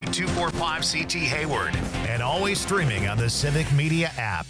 888-245-CT Hayward. And always streaming on the Civic Media app.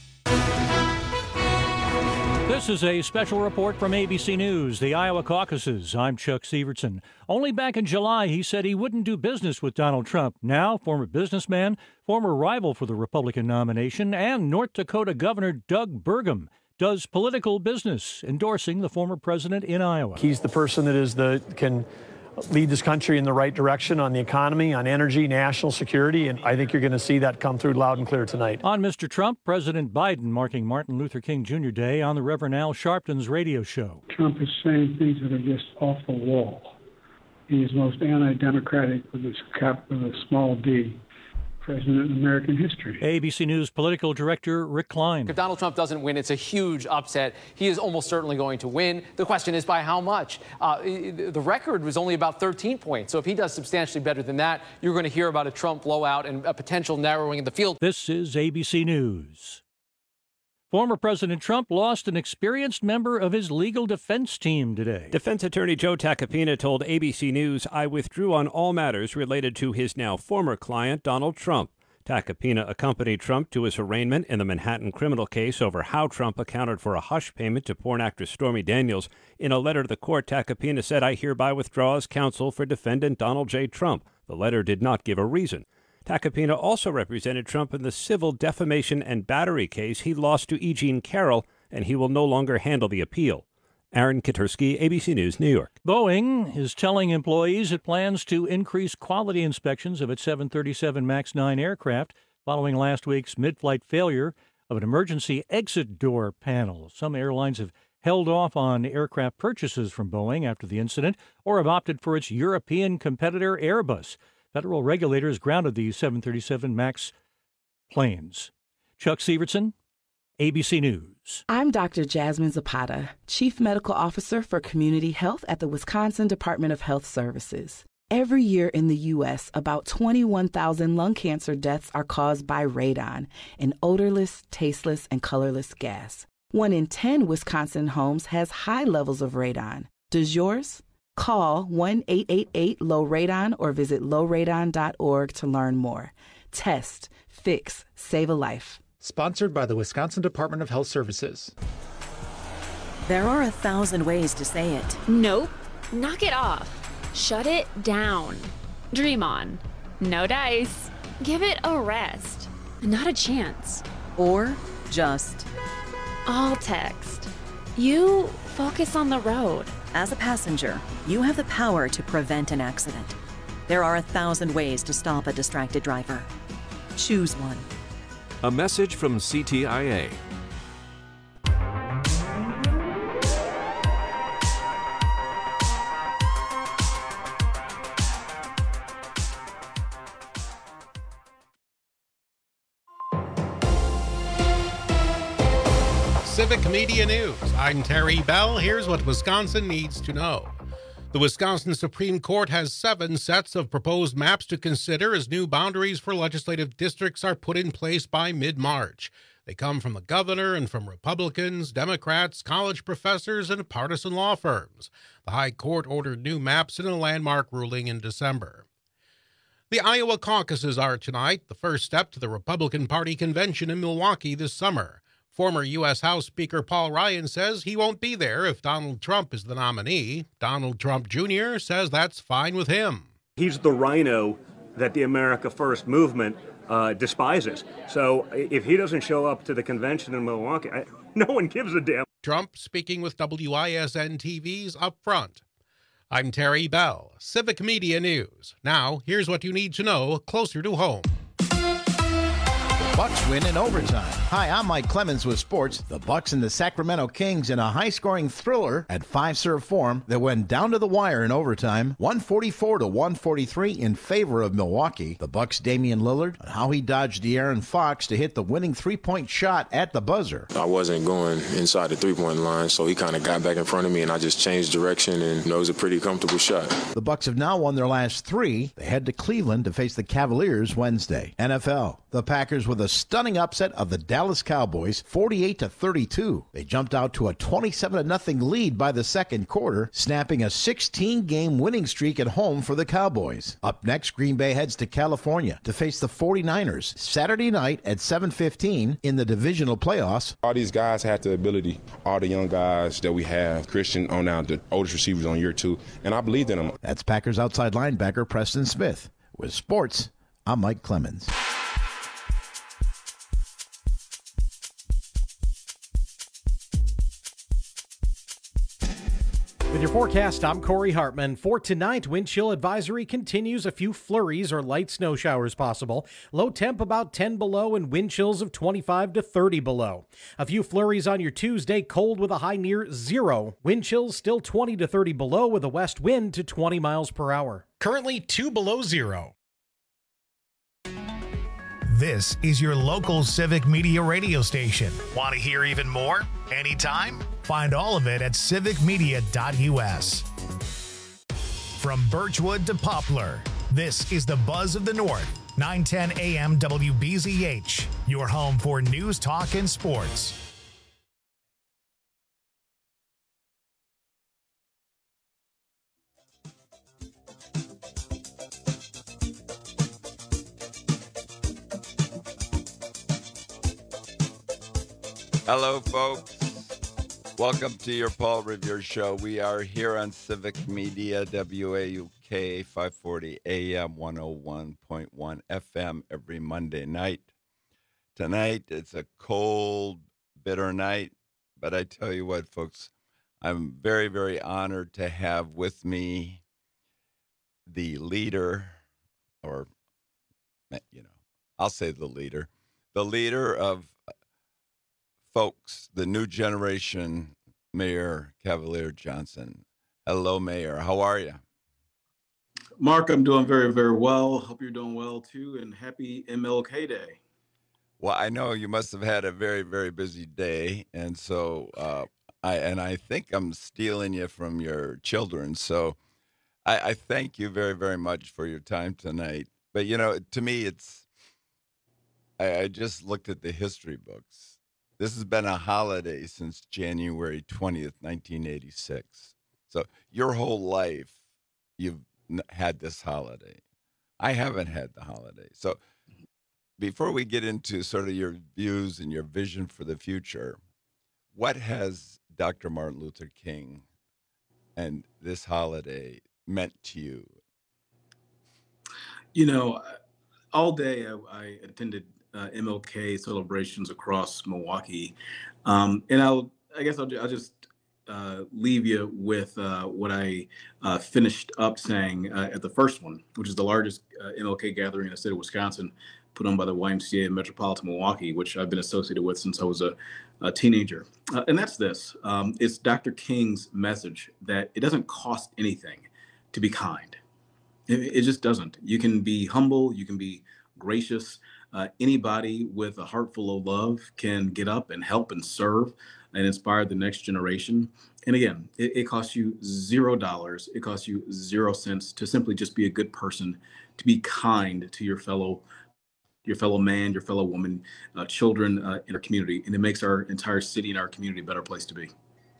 This is a special report from ABC News, the Iowa caucuses. I'm Chuck Severson. Only back in July, he said he wouldn't do business with Donald Trump. Now, former businessman, former rival for the Republican nomination, and North Dakota Governor Doug Burgum does political business, endorsing the former president in Iowa. He's the person that can lead this country in the right direction on the economy, on energy, national security, and I think you're going to see that come through loud and clear tonight. On Mr. Trump, President Biden marking Martin Luther King Jr. Day on the Reverend Al Sharpton's radio show. Trump is saying things that are just off the wall. He is most anti-democratic with a small d. President in American history. ABC News political director Rick Klein. If Donald Trump doesn't win, it's a huge upset. He is almost certainly going to win. The question is by how much? The record was only about 13 points. So if he does substantially better than that, you're going to hear about a Trump blowout and a potential narrowing of the field. This is ABC News. Former President Trump lost an experienced member of his legal defense team today. Defense attorney Joe Tacopina told ABC News, "I withdrew on all matters related to his now former client, Donald Trump." Tacopina accompanied Trump to his arraignment in the Manhattan criminal case over how Trump accounted for a hush payment to porn actress Stormy Daniels. In a letter to the court, Tacopina said, "I hereby withdraw as counsel for defendant Donald J. Trump." The letter did not give a reason. Tacopina also represented Trump in the civil defamation and battery case he lost to E. Jean Carroll, and he will no longer handle the appeal. Aaron Kitursky, ABC News, New York. Boeing is telling employees it plans to increase quality inspections of its 737 MAX 9 aircraft following last week's mid-flight failure of an emergency exit door panel. Some airlines have held off on aircraft purchases from Boeing after the incident or have opted for its European competitor Airbus. Federal regulators grounded the 737 MAX planes. Chuck Severson, ABC News. I'm Dr. Jasmine Zapata, Chief Medical Officer for Community Health at the Wisconsin Department of Health Services. Every year in the U.S., about 21,000 lung cancer deaths are caused by radon, an odorless, tasteless, and colorless gas. 1 in 10 Wisconsin homes has high levels of radon. Does yours? Call 1-888-LOW-RADON or visit lowradon.org to learn more. Test, fix, save a life. Sponsored by the Wisconsin Department of Health Services. There are 1,000 ways to say it. Nope. Knock it off. Shut it down. Dream on. No dice. Give it a rest. Not a chance. Or just. All text. You focus on the road. As a passenger, you have the power to prevent an accident. There are 1,000 ways to stop a distracted driver. Choose one. A message from CTIA. Civic Media News. I'm Terry Bell. Here's what Wisconsin needs to know. The Wisconsin Supreme Court has 7 sets of proposed maps to consider as new boundaries for legislative districts are put in place by mid-March. They come from the governor and from Republicans, Democrats, college professors, and partisan law firms. The High Court ordered new maps in a landmark ruling in December. The Iowa caucuses are tonight, the first step to the Republican Party convention in Milwaukee this summer. Former U.S. House Speaker Paul Ryan says he won't be there if Donald Trump is the nominee. Donald Trump Jr. says that's fine with him. He's the rhino that the America First movement despises. So if he doesn't show up to the convention in Milwaukee, no one gives a damn. Trump speaking with WISN TV's Up Front. I'm Terry Bell, Civic Media News. Now, here's what you need to know closer to home. Bucks win in overtime. Hi, I'm Mike Clemens with sports. The Bucks and the Sacramento Kings in a high-scoring thriller at 5-serve form that went down to the wire in overtime, 144-143 in favor of Milwaukee. The Bucks' Damian Lillard and how he dodged De'Aaron Fox to hit the winning three-point shot at the buzzer. I wasn't going inside the three-point line, so he kind of got back in front of me, and I just changed direction, and it was a pretty comfortable shot. The Bucks have now won their last 3. They head to Cleveland to face the Cavaliers Wednesday. NFL. The Packers with a stunning upset of the Dallas Dallas Cowboys 48-32. They jumped out to a 27-0 lead by the second quarter, snapping a 16-game winning streak at home for the Cowboys. Up next, Green Bay heads to California to face the 49ers Saturday night at 7:15 in the divisional playoffs. All these guys have the ability, all the young guys that we have, Christian on now, the oldest receivers on year 2, and I believed in them. That's Packers outside linebacker Preston Smith. With sports, I'm Mike Clemens. With your forecast, I'm Corey Hartman. For tonight, wind chill advisory continues. A few flurries or light snow showers possible. Low temp about 10 below and wind chills of 25 to 30 below. A few flurries on your Tuesday, cold with a high near 0. Wind chills still 20 to 30 below with a west wind to 20 miles per hour. Currently 2 below 0. This is your local Civic Media radio station. Want to hear even more? Anytime? Find all of it at civicmedia.us. From Birchwood to Poplar, this is the Buzz of the North, 910 AM WBZH, your home for news, talk, and sports. Hello, folks. Welcome to your Paul Revere Show. We are here on Civic Media, WAUK 540 AM 101.1 FM every Monday night. Tonight, it's a cold, bitter night, but I tell you what, folks, I'm very, very honored to have with me the leader, or, I'll say the leader of folks, the new generation, Mayor Cavalier Johnson. Hello, Mayor. How are you? Mark, I'm doing very, very well. Hope you're doing well, too, and happy MLK Day. Well, I know you must have had a very, very busy day, and so I think I'm stealing you from your children. So I thank you very, very much for your time tonight. But, to me, I just looked at the history books. This has been a holiday since January 20th, 1986. So your whole life, you've had this holiday. I haven't had the holiday. So before we get into sort of your views and your vision for the future, what has Dr. Martin Luther King and this holiday meant to you? All day I attended MLK celebrations across Milwaukee, and I'll just leave you with what I finished up saying at the first one, which is the largest MLK gathering in the state of Wisconsin, put on by the YMCA in Metropolitan Milwaukee, which I've been associated with since I was a teenager. And that's this. It's Dr. King's message that it doesn't cost anything to be kind. It just doesn't. You can be humble. You can be gracious. Anybody with a heart full of love can get up and help and serve and inspire the next generation. And again, it costs you $0. It costs you 0 cents to simply just be a good person, to be kind to your fellow man, your fellow woman, children in our community. And it makes our entire city and our community a better place to be.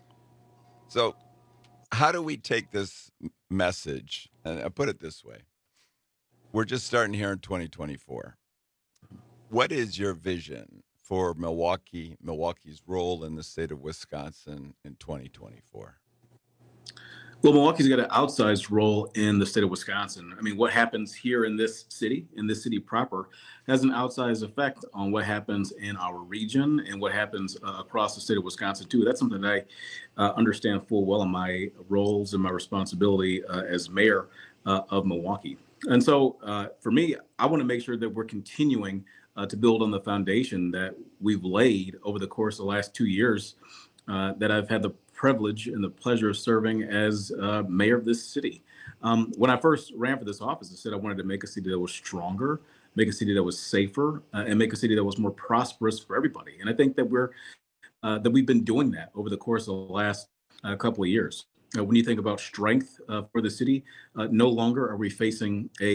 So how do we take this message? And I put it this way. We're just starting here in 2024. What is your vision for Milwaukee's role in the state of Wisconsin in 2024? Well, Milwaukee's got an outsized role in the state of Wisconsin. I mean, what happens here in this city proper, has an outsized effect on what happens in our region and what happens across the state of Wisconsin, too. That's something that I understand full well in my roles and my responsibility as mayor of Milwaukee. And so for me, I want to make sure that we're continuing to build on the foundation that we've laid over the course of the last 2 years that I've had the privilege and the pleasure of serving as mayor of this city. When I first ran for this office, I said I wanted to make a city that was stronger, make a city that was safer, and make a city that was more prosperous for everybody. And I think that we've been doing that over the course of the last couple of years. When you think about strength for the city, no longer are we facing a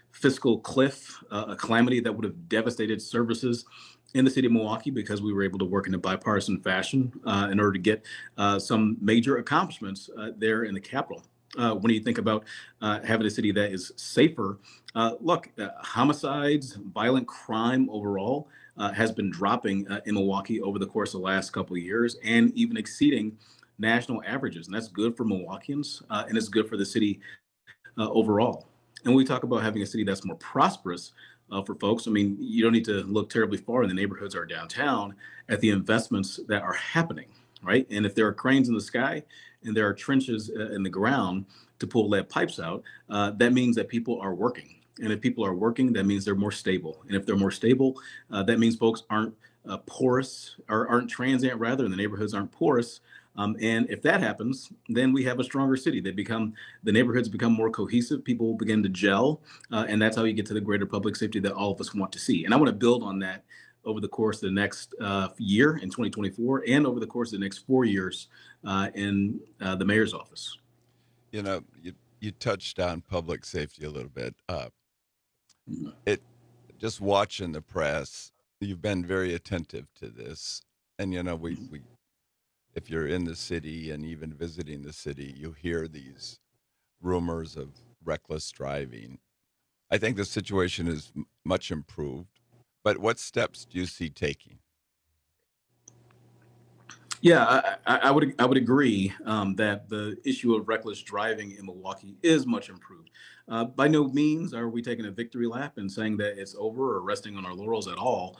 fiscal cliff, a calamity that would have devastated services in the city of Milwaukee, because we were able to work in a bipartisan fashion in order to get some major accomplishments there in the Capitol. When you think about having a city that is safer, look, homicides, violent crime overall has been dropping in Milwaukee over the course of the last couple of years, and even exceeding national averages. And that's good for Milwaukeeans, and it's good for the city overall. And when we talk about having a city that's more prosperous for folks, I mean, you don't need to look terribly far in the neighborhoods or downtown at the investments that are happening, right? And if there are cranes in the sky and there are trenches in the ground to pull lead pipes out, that means that people are working. And if people are working, that means they're more stable. And if they're more stable, that means folks aren't porous, or aren't transient rather, and the neighborhoods aren't porous. And if that happens, then we have a stronger city. The neighborhoods become more cohesive, people begin to gel, and that's how you get to the greater public safety that all of us want to see. And I want to build on that over the course of the next year in 2024, and over the course of the next 4 years in the mayor's office. You know, you touched on public safety a little bit. Just watching the press, you've been very attentive to this, and you know, we if you're in the city and even visiting the city, you hear these rumors of reckless driving. I think the situation is much improved, but what steps do you see taking? Yeah, I would agree that the issue of reckless driving in Milwaukee is much improved. By no means are we taking a victory lap and saying that it's over or resting on our laurels at all.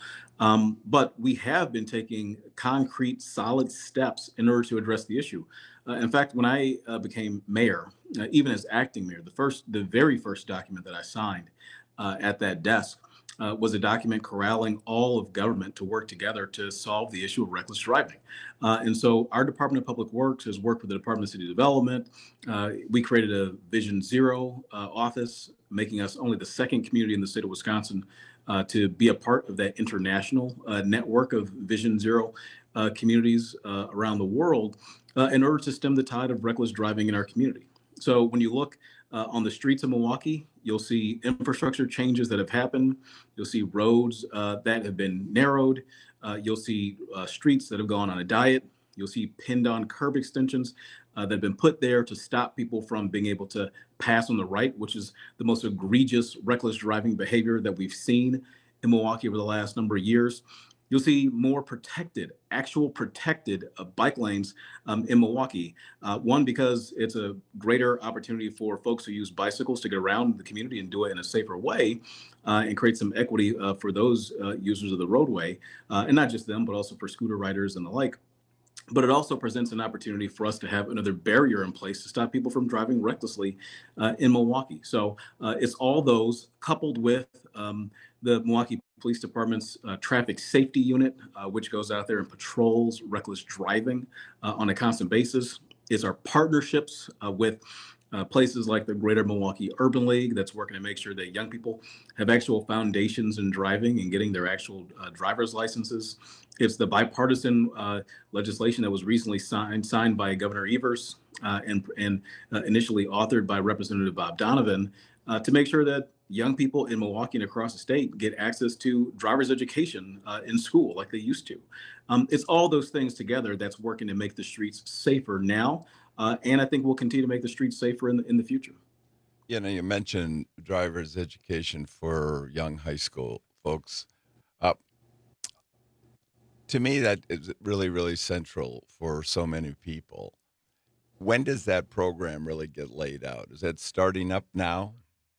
But we have been taking concrete, solid steps in order to address the issue. In fact, when I became mayor, even as acting mayor, the very first document that I signed at that desk was a document corralling all of government to work together to solve the issue of reckless driving. And so our Department of Public Works has worked with the Department of City Development. We created a Vision Zero office, making us only the second community in the state of Wisconsin to be a part of that international network of Vision Zero communities around the world in order to stem the tide of reckless driving in our community. So when you look on the streets of Milwaukee, you'll see infrastructure changes that have happened. You'll see roads that have been narrowed. You'll see streets that have gone on a diet. You'll see pinned on curb extensions that have been put there to stop people from being able to pass on the right, which is the most egregious reckless driving behavior that we've seen in Milwaukee over the last number of years. You'll see more actual protected bike lanes in Milwaukee. One, because it's a greater opportunity for folks who use bicycles to get around the community and do it in a safer way, and create some equity for those users of the roadway, and not just them, but also for scooter riders and the like. But it also presents an opportunity for us to have another barrier in place to stop people from driving recklessly in Milwaukee. So it's all those coupled with the Milwaukee Police Department's traffic safety unit, which goes out there and patrols reckless driving on a constant basis. It's our partnerships with places like the Greater Milwaukee Urban League that's working to make sure that young people have actual foundations in driving and getting their actual driver's licenses. It's the bipartisan legislation that was recently signed by Governor Evers and initially authored by Representative Bob Donovan to make sure that young people in Milwaukee and across the state get access to driver's education in school like they used to. It's all those things together that's working to make the streets safer now. And I think we'll continue to make the streets safer in the future. You know, you mentioned driver's education for young high school folks. To me, that is really, really central for so many people. When does that program really get laid out? Is that starting up now?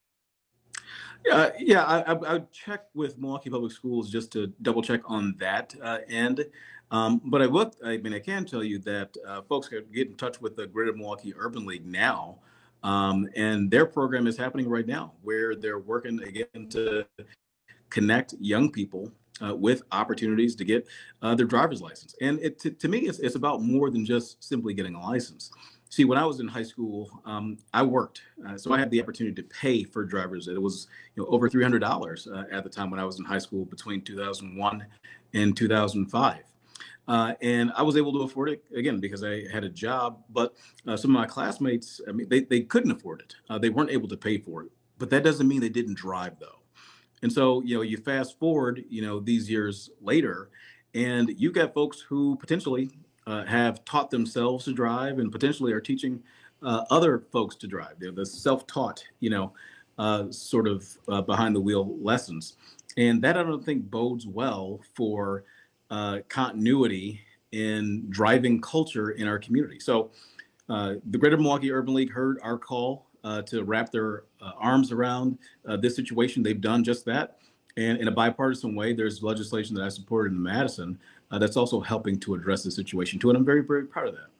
Yeah, I would check with Milwaukee Public Schools just to double check on that end. But I can tell you that folks can get in touch with the Greater Milwaukee Urban League now. And their program is happening right now, where they're working again to connect young people with opportunities to get their driver's license. And to me, it's about more than just simply getting a license. See, when I was in high school, I worked, so I had the opportunity to pay for driver's ed. It was over $300 at the time when I was in high school between 2001 and 2005. And I was able to afford it, again, because I had a job. But some of my classmates, I mean, they couldn't afford it. They weren't able to pay for it. but that doesn't mean they didn't drive, though. And so, you fast forward, these years later, and you've got folks who potentially have taught themselves to drive and potentially are teaching other folks to drive. They're the self-taught, sort of behind the wheel lessons. And that I don't think bodes well for continuity in driving culture in our community. So the Greater Milwaukee Urban League heard our call to wrap their arms around this situation. They've done just that. And in a bipartisan way, there's legislation that I supported in Madison that's also helping to address the situation too. And I'm very, very proud of that.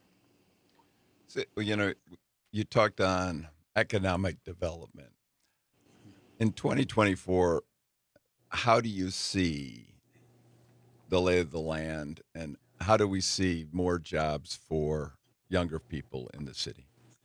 So, you talked on economic development. In 2024, how do you see the lay of the land, and how do we see more jobs for younger people in the city?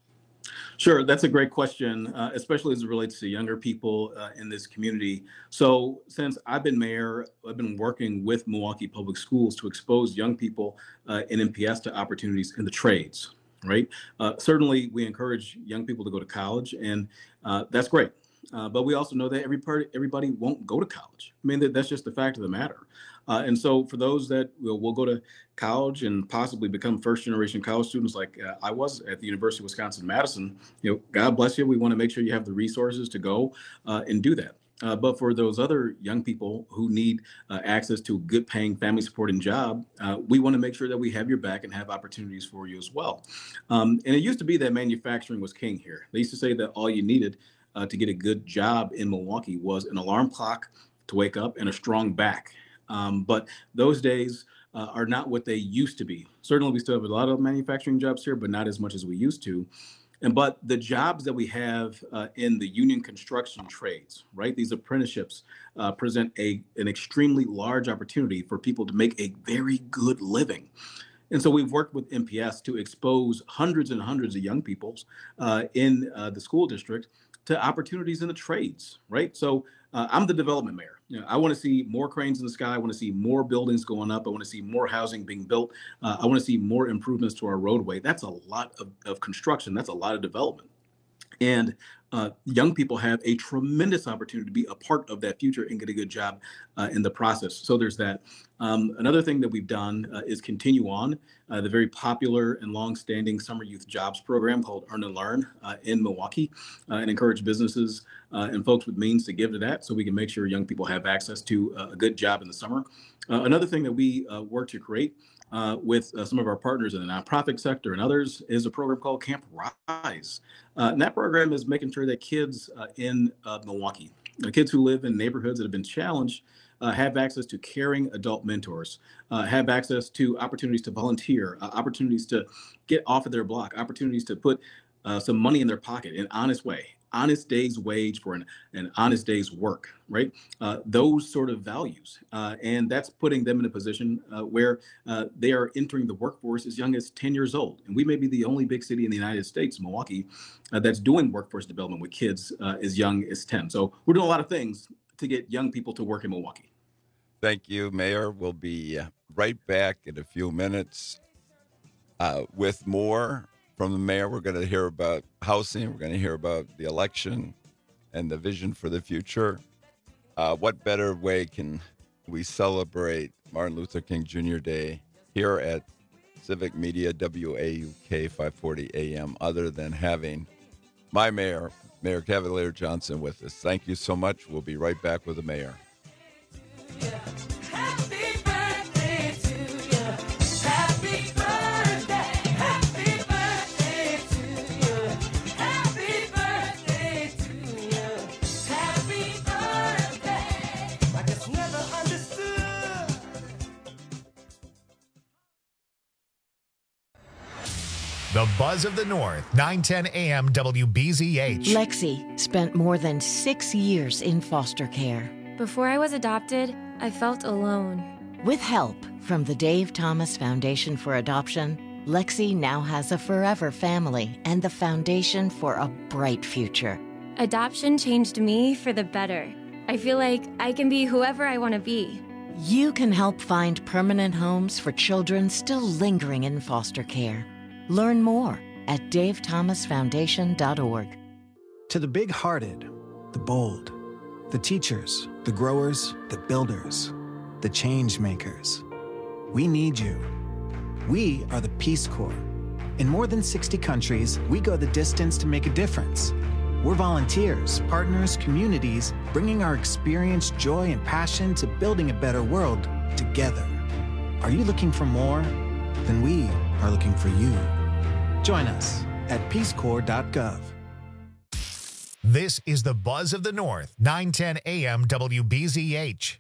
Sure, that's a great question, especially as it relates to younger people in this community. So since I've been mayor, I've been working with Milwaukee Public Schools to expose young people in MPS to opportunities in the trades, right? Certainly, we encourage young people to go to college, and that's great. But we also know that everybody won't go to college. I mean, that's just the fact of the matter. And so for those that will go to college and possibly become first-generation college students like I was at the University of Wisconsin-Madison, God bless you. We want to make sure you have the resources to go and do that. But for those other young people who need access to a good-paying, family-supporting job, we want to make sure that we have your back and have opportunities for you as well. And it used to be that manufacturing was king here. They used to say that all you needed to get a good job in Milwaukee was an alarm clock to wake up and a strong back. But those days are not what they used to be. Certainly, we still have a lot of manufacturing jobs here, but not as much as we used to. But the jobs that we have in the union construction trades, right? These apprenticeships present an extremely large opportunity for people to make a very good living. And so we've worked with MPS to expose hundreds and hundreds of young people in the school district to opportunities in the trades, right? So I'm the development mayor. I want to see more cranes in the sky. I want to see more buildings going up. I want to see more housing being built. I want to see more improvements to our roadway. That's a lot of construction. That's a lot of development. And young people have a tremendous opportunity to be a part of that future and get a good job in the process. So there's that. Another thing that we've done is continue on the very popular and long-standing summer youth jobs program called Earn and Learn in Milwaukee, and encourage businesses and folks with means to give to that so we can make sure young people have access to a good job in the summer. Another thing that we work to create with some of our partners in the nonprofit sector and others is a program called Camp Rise. And that program is making sure that kids in Milwaukee, kids who live in neighborhoods that have been challenged, have access to caring adult mentors, have access to opportunities to volunteer, opportunities to get off of their block, opportunities to put some money in their pocket in an honest way. Honest day's wage for an honest day's work, right? Those sort of values. And that's putting them in a position where they are entering the workforce as young as 10 years old. And we may be the only big city in the United States, Milwaukee, that's doing workforce development with kids as young as 10. So we're doing a lot of things to get young people to work in Milwaukee. Thank you, Mayor. We'll be right back in a few minutes with more from the mayor. We're going to hear about housing. We're going to hear about the election and the vision for the future. What better way can we celebrate Martin Luther King Jr. Day here at Civic Media WAUK 540 AM other than having my mayor, Mayor Cavalier Johnson, with us. Thank you so much. We'll be right back with the mayor. The Buzz of the North, 910 AM WBZH. Lexi spent more than 6 years in foster care. Before I was adopted, I felt alone. With help from the Dave Thomas Foundation for Adoption, Lexi now has a forever family and the foundation for a bright future. Adoption changed me for the better. I feel like I can be whoever I want to be. You can help find permanent homes for children still lingering in foster care. Learn more at davethomasfoundation.org. To the big-hearted, the bold, the teachers, the growers, the builders, the change makers. We need you. We are the Peace Corps. In more than 60 countries, we go the distance to make a difference. We're volunteers, partners, communities, bringing our experience, joy, and passion to building a better world together. Are you looking for more? Then we are looking for you. Join us at peacecorps.gov. This is the Buzz of the North, 910 AM WBZH.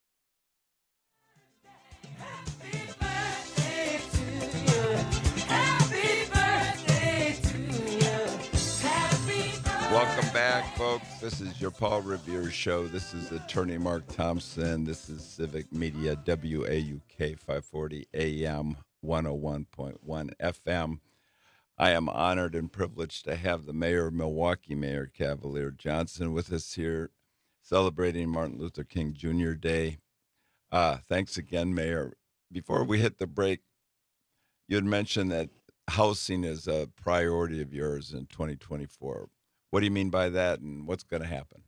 Welcome back, folks. This is your Paul Revere Show. This is Attorney Mark Thompson. This is Civic Media, WAUK 540 AM, 101.1 FM. I am honored and privileged to have the mayor of Milwaukee, Mayor Cavalier Johnson, with us here celebrating Martin Luther King Jr. Day. Thanks again, Mayor. Before we hit the break, you had mentioned that housing is a priority of yours in 2024. What do you mean by that, and what's going to happen?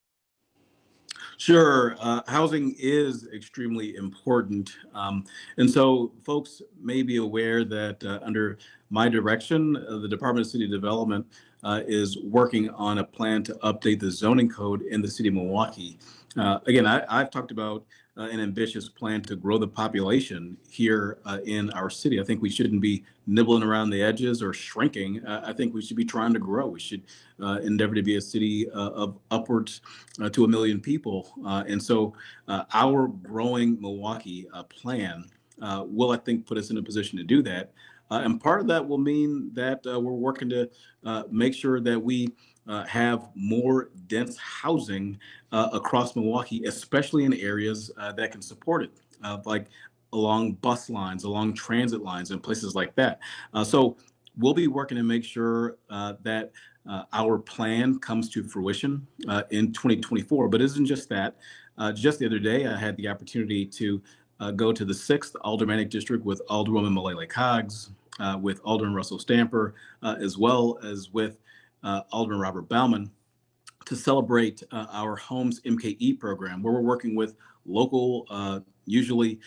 Sure. Housing is extremely important. And so folks may be aware that under my direction, the Department of City Development is working on a plan to update the zoning code in the city of Milwaukee. Again, I've talked about an ambitious plan to grow the population here in our city. I think we shouldn't be nibbling around the edges or shrinking. I think we should be trying to grow. We should endeavor to be a city of upwards to 1 million people. And so our growing Milwaukee plan will, I think, put us in a position to do that. And part of that will mean that we're working to make sure that we have more dense housing across Milwaukee, especially in areas that can support it, like along bus lines, along transit lines, and places like that. So we'll be working to make sure that our plan comes to fruition in 2024. But it isn't just that. Just the other day, I had the opportunity to go to the 6th Aldermanic District with Alderwoman Malele Coggs, with Alderman Russell Stamper, as well as with Alderman Robert Bauman, to celebrate our Homes MKE program, where we're working with local, usually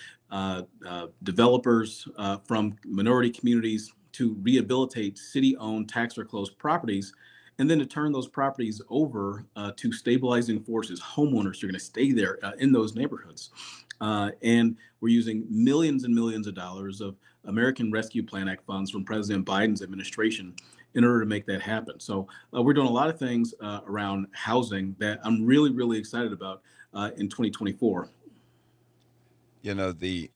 developers from minority communities to rehabilitate city-owned tax foreclosed properties, and then to turn those properties over to stabilizing forces, homeowners who are going to stay there in those neighborhoods. And we're using millions and millions of dollars of American Rescue Plan Act funds from President Biden's administration in order to make that happen. So we're doing a lot of things around housing that I'm really, really excited about in 2024. You know,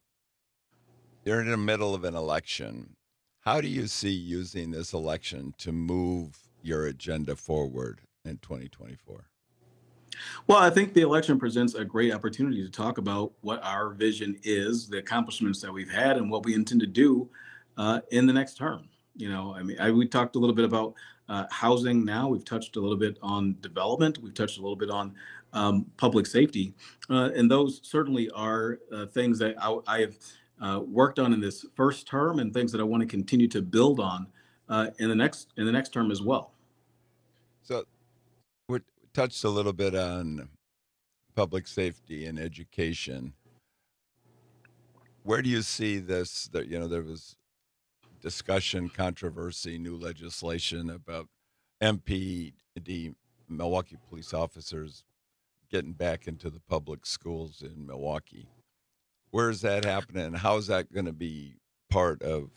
you're in the middle of an election. How do you see using this election to move your agenda forward in 2024? Well, I think the election presents a great opportunity to talk about what our vision is, the accomplishments that we've had, and what we intend to do in the next term. You know, I mean, we talked a little bit about housing now. We've touched a little bit on development. We've touched a little bit on public safety. And those certainly are things that I have worked on in this first term, and things that I want to continue to build on in the next term as well. So we touched a little bit on public safety and education. Where do you see this? That, you know, there was discussion, controversy, new legislation about MPD, Milwaukee police officers, getting back into the public schools in Milwaukee. Where is that happening, and how is that going to be part of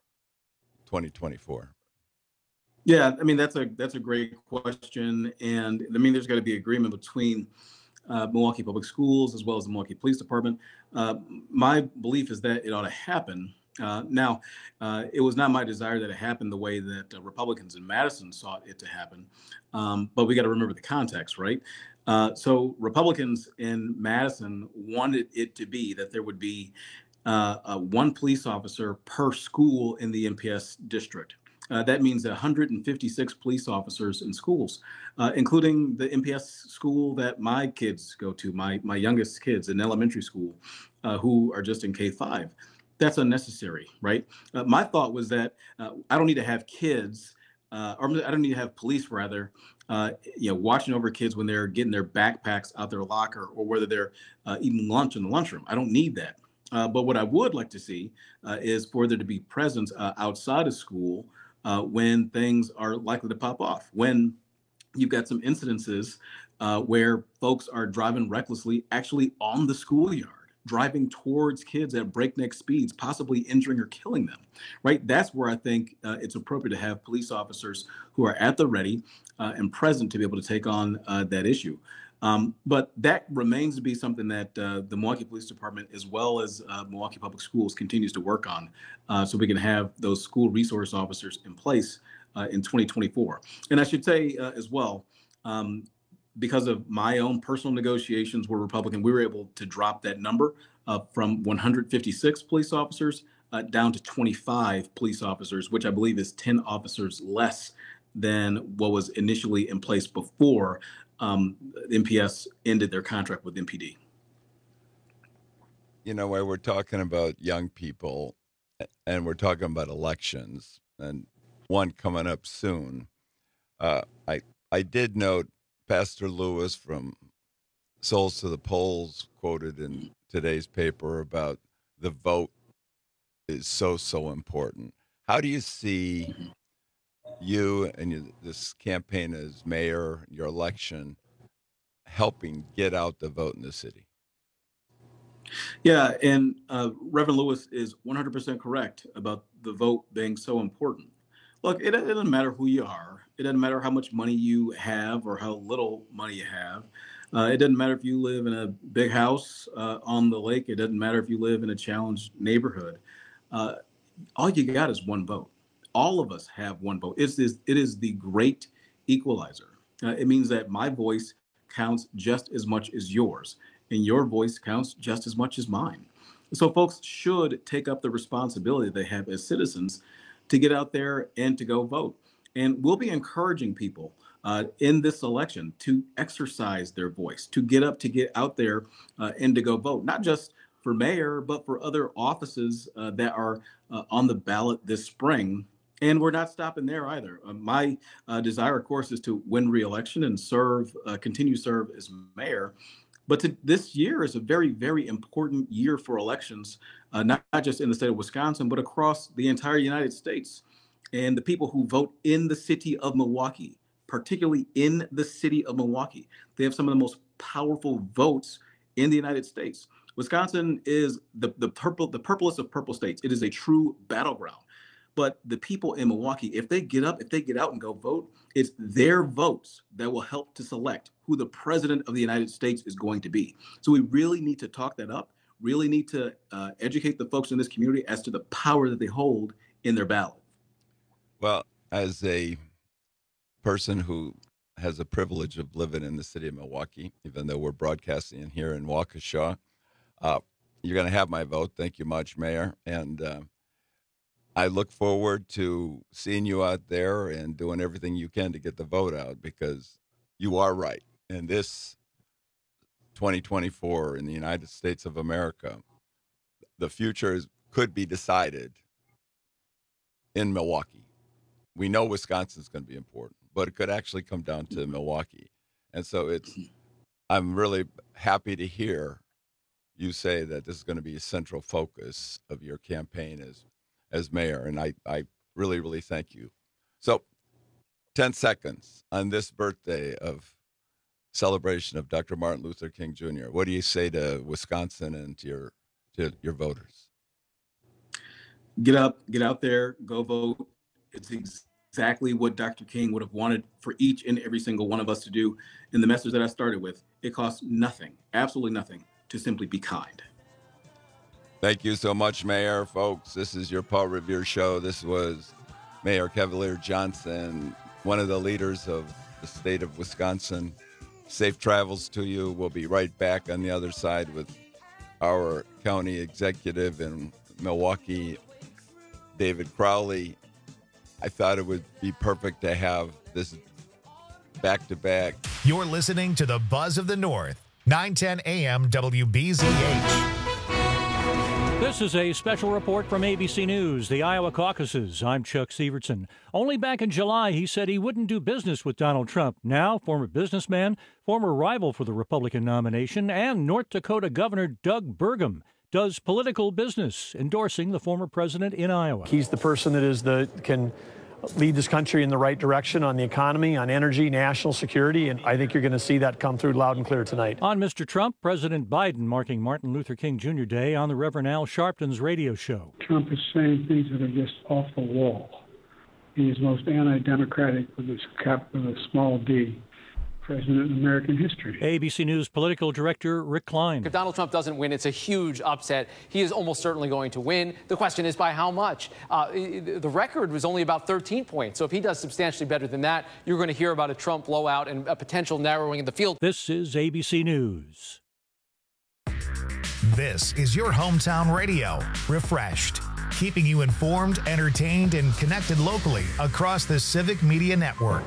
2024? Yeah, I mean, that's a great question. And I mean, there's got to be agreement between Milwaukee Public Schools as well as the Milwaukee Police Department. My belief is that it ought to happen. Now, it was not my desire that it happened the way that Republicans in Madison sought it to happen. But we got to remember the context, right? So Republicans in Madison wanted it to be that there would be one police officer per school in the MPS district. That means 156 police officers in schools, including the MPS school that my kids go to, my youngest kids in elementary school, who are just in K-5. That's unnecessary, right? My thought was that I don't need to have kids, or I don't need to have police, rather, watching over kids when they're getting their backpacks out their locker, or whether they're eating lunch in the lunchroom. I don't need that. But what I would like to see is for there to be presence outside of school when things are likely to pop off. When you've got some incidences where folks are driving recklessly, actually on the schoolyard, driving towards kids at breakneck speeds, possibly injuring or killing them, right? That's where I think it's appropriate to have police officers who are at the ready and present to be able to take on that issue. But that remains to be something that the Milwaukee Police Department, as well as Milwaukee Public Schools, continues to work on so we can have those school resource officers in place in 2024. And I should say as well, because of my own personal negotiations with Republican, we were able to drop that number from 156 police officers down to 25 police officers, which I believe is 10 officers less than what was initially in place before MPS ended their contract with MPD. Where we're talking about young people and we're talking about elections, and one coming up soon, I did note Pastor Lewis from Souls to the Polls quoted in today's paper about the vote is so important. How do you see you and this campaign as mayor, your election, helping get out the vote in the city? Yeah, and Reverend Lewis is 100% correct about the vote being so important. Look, it doesn't matter who you are. It doesn't matter how much money you have or how little money you have. It doesn't matter if you live in a big house on the lake. It doesn't matter if you live in a challenged neighborhood. All you got is one vote. All of us have one vote. It is the great equalizer. It means that my voice counts just as much as yours, and your voice counts just as much as mine. So folks should take up the responsibility they have as citizens to get out there and to go vote. And we'll be encouraging people in this election to exercise their voice, to get out there and to go vote, not just for mayor, but for other offices that are on the ballot this spring. And we're not stopping there either. My desire, of course, is to win re-election and continue to serve as mayor. But this year is a very, very important year for elections, not just in the state of Wisconsin, but across the entire United States. And the people who vote in the city of Milwaukee, particularly in the city of Milwaukee, they have some of the most powerful votes in the United States. Wisconsin is the purplest of purple states. It is a true battleground. But the people in Milwaukee, if they get out and go vote, it's their votes that will help to select who the president of the United States is going to be. So we really need to talk that up, really need to educate the folks in this community as to the power that they hold in their ballot. Well, as a person who has the privilege of living in the city of Milwaukee, even though we're broadcasting here in Waukesha, you're going to have my vote. Thank you much, Mayor. And I look forward to seeing you out there and doing everything you can to get the vote out, because you are right. In this 2024 in the United States of America, the future could be decided in Milwaukee. We know Wisconsin's going to be important, but it could actually come down to Milwaukee. And so I'm really happy to hear you say that this is going to be a central focus of your campaign as mayor. And I really, really thank you. So 10 seconds on this birthday of celebration of Dr. Martin Luther King Jr. What do you say to Wisconsin and to your voters? Get out there, go vote. It's exactly what Dr. King would have wanted for each and every single one of us to do. And the message that I started with, it costs nothing, absolutely nothing, to simply be kind. Thank you so much, Mayor. Folks, this is your Paul Revere Show. This was Mayor Cavalier Johnson, one of the leaders of the state of Wisconsin. Safe travels to you. We'll be right back on the other side with our county executive in Milwaukee, David Crowley. I thought it would be perfect to have this back-to-back. You're listening to the Buzz of the North, 910 AM WBZH. This is a special report from ABC News, the Iowa caucuses. I'm Chuck Severson. Only back in July, he said he wouldn't do business with Donald Trump. Now, former businessman, former rival for the Republican nomination, and North Dakota Governor Doug Burgum does political business, endorsing the former president in Iowa. He's the person that can lead this country in the right direction on the economy, on energy, national security, and I think you're going to see that come through loud and clear tonight. On Mr. Trump, President Biden marking Martin Luther King Jr. Day on the Reverend Al Sharpton's radio show. Trump is saying things that are just off the wall. He is most anti-democratic with a small d president in American history. ABC News political director Rick Klein. If Donald Trump doesn't win, it's a huge upset. He is almost certainly going to win. The question is by how much? The record was only about 13 points. So if he does substantially better than that, you're going to hear about a Trump blowout and a potential narrowing in the field. This is ABC News. This is your hometown radio, refreshed, keeping you informed, entertained, and connected locally across the Civic Media Network.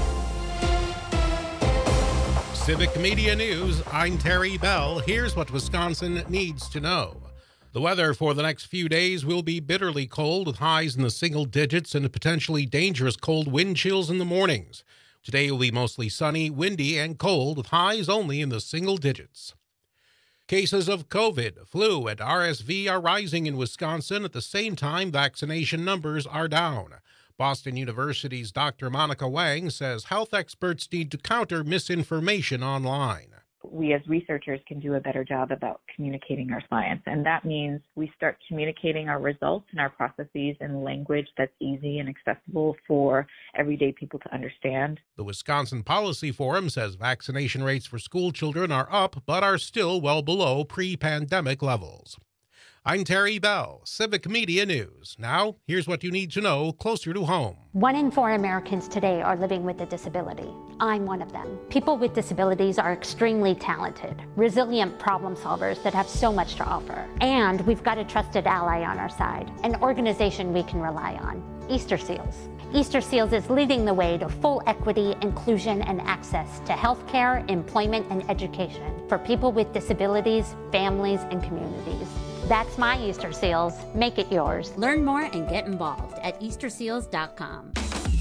Civic Media News, I'm Terry Bell. Here's what Wisconsin needs to know. The weather for the next few days will be bitterly cold with highs in the single digits and potentially dangerous cold wind chills in the mornings. Today will be mostly sunny, windy, and cold with highs only in the single digits. Cases of COVID, flu, and RSV are rising in Wisconsin. At the same time, vaccination numbers are down. Boston University's Dr. Monica Wang says health experts need to counter misinformation online. We as researchers can do a better job about communicating our science, and that means we start communicating our results and our processes in language that's easy and accessible for everyday people to understand. The Wisconsin Policy Forum says vaccination rates for school children are up, but are still well below pre-pandemic levels. I'm Terry Bell, Civic Media News. Now, here's what you need to know closer to home. 1 in 4 Americans today are living with a disability. I'm one of them. People with disabilities are extremely talented, resilient problem solvers that have so much to offer. And we've got a trusted ally on our side, an organization we can rely on, Easter Seals. Easter Seals is leading the way to full equity, inclusion, and access to healthcare, employment, and education for people with disabilities, families, and communities. That's my Easter Seals. Make it yours. Learn more and get involved at easterseals.com.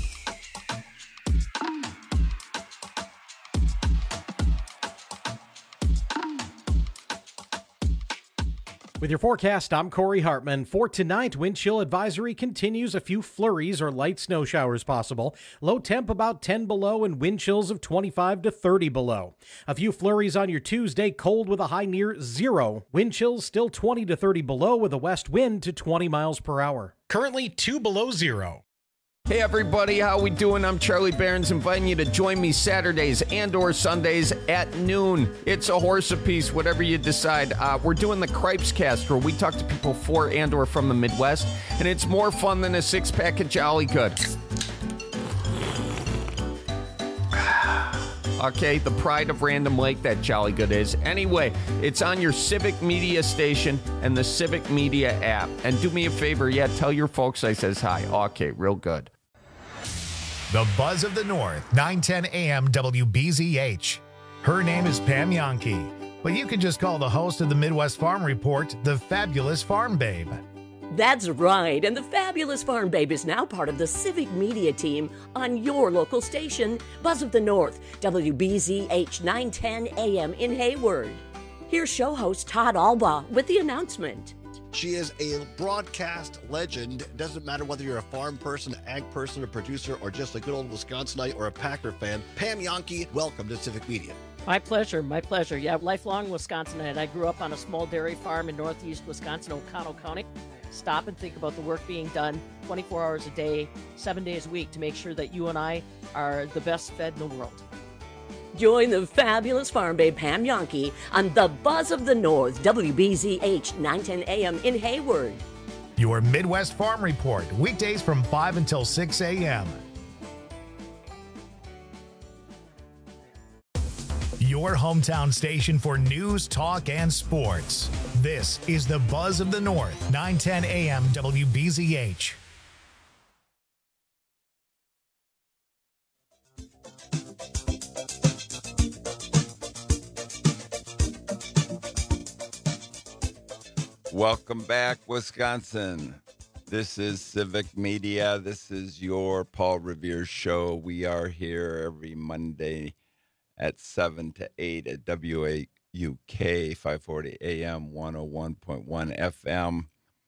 With your forecast, I'm Corey Hartman. For tonight, wind chill advisory continues. A few flurries or light snow showers possible. Low temp about 10 below and wind chills of 25 to 30 below. A few flurries on your Tuesday, cold with a high near 0. Wind chills still 20 to 30 below with a west wind to 20 miles per hour. Currently 2 below 0. Hey everybody, how we doing? I'm Charlie Barons, inviting you to join me Saturdays and or Sundays at noon. It's a horse apiece, whatever you decide. We're doing the Cripes Cast, where we talk to people for and or from the Midwest, and it's more fun than a six-pack of Jolly Good. Okay, the pride of Random Lake, that Jolly Good is. Anyway, it's on your Civic Media station and the Civic Media app. And do me a favor, tell your folks I says hi. Okay, real good. The Buzz of the North, 910 AM WBZH. Her name is Pam Yankee, but you can just call the host of the Midwest Farm Report the Fabulous Farm Babe. That's right, and the Fabulous Farm Babe is now part of the Civic Media team on your local station, Buzz of the North, WBZH 910 AM in Hayward. Here's show host Todd Alba with the announcement. She is a broadcast legend. It doesn't matter whether you're a farm person, an ag person, a producer, or just a good old Wisconsinite or a Packer fan. Pam Yankee, welcome to Civic Media. My pleasure, my pleasure. Yeah, lifelong Wisconsinite. I grew up on a small dairy farm in northeast Wisconsin, O'Connell County. Stop and think about the work being done 24 hours a day, 7 days a week to make sure that you and I are the best fed in the world. Join the Fabulous Farm Babe Pam Yankee on the Buzz of the North, WBZH 910 AM in Hayward. Your Midwest Farm Report, weekdays from 5 until 6 a.m. Your hometown station for news, talk, and sports. This is the Buzz of the North, 910 AM WBZH. Welcome back, Wisconsin. This is Civic Media. This is your Paul Revere show. We are here every Monday at 7 to 8 at WAUK 540 AM 101.1 FM.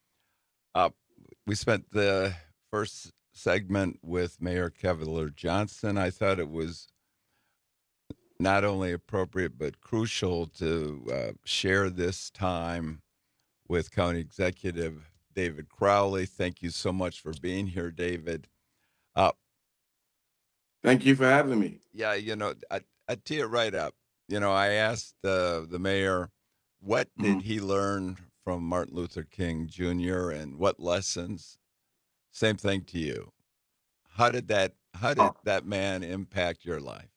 We spent the first segment with Mayor Cavalier Johnson. I thought it was not only appropriate but crucial to share this time with County Executive David Crowley. Thank you so much for being here, David. Thank you for having me. Yeah, I tee it right up. I asked the mayor, what did he learn from Martin Luther King Jr. and what lessons? Same thing to you. How did that man impact your life?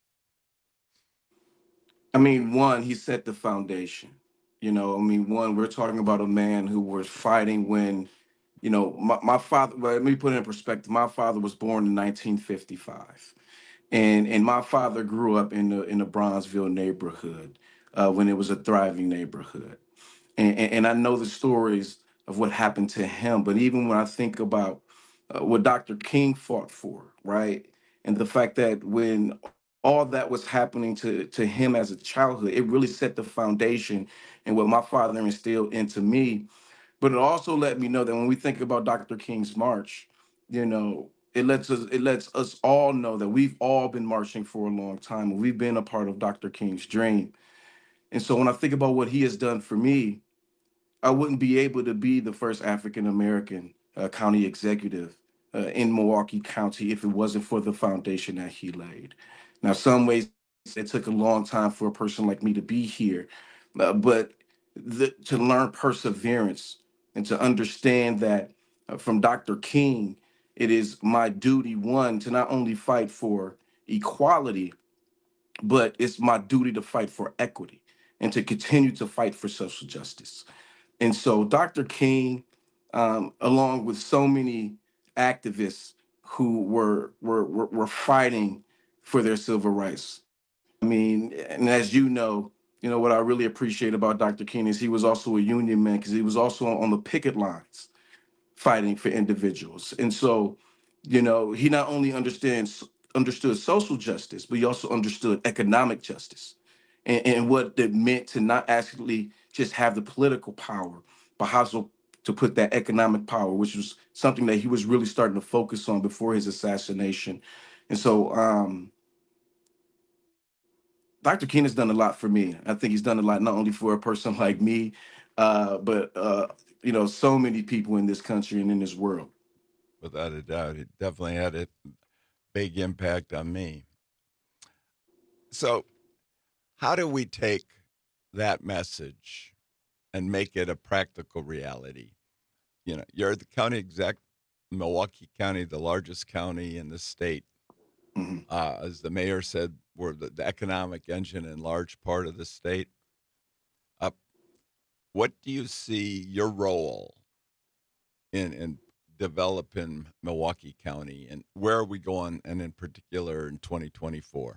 I mean, one, he set the foundation. One, we're talking about a man who was fighting when, my father, well, let me put it in perspective. My father was born in 1955. And my father grew up in the Bronzeville neighborhood when it was a thriving neighborhood. And I know the stories of what happened to him. But even when I think about what Dr. King fought for, right? And the fact that when all that was happening to him as a childhood, it really set the foundation and what my father instilled into me. But it also let me know that when we think about Dr. King's march, it lets us all know that we've all been marching for a long time. We've been a part of Dr. King's dream. And so when I think about what he has done for me, I wouldn't be able to be the first African-American county executive in Milwaukee County if it wasn't for the foundation that he laid. Now, some ways it took a long time for a person like me to be here, but to learn perseverance and to understand that from Dr. King, it is my duty, one, to not only fight for equality, but it's my duty to fight for equity and to continue to fight for social justice. And so Dr. King, along with so many activists who were fighting for their civil rights. I mean, and as you know, what I really appreciate about Dr. King is he was also a union man because he was also on the picket lines fighting for individuals. And so, he not only understood social justice, but he also understood economic justice and what it meant to not actually just have the political power, but also to put that economic power, which was something that he was really starting to focus on before his assassination. And so Dr. King has done a lot for me. I think he's done a lot not only for a person like me, but so many people in this country and in this world. Without a doubt, it definitely had a big impact on me. So how do we take that message and make it a practical reality? You're the county exec, Milwaukee County, the largest county in the state. As the mayor said, we're the economic engine in large part of the state. What do you see your role in developing Milwaukee County, and where are we going, and in particular in 2024?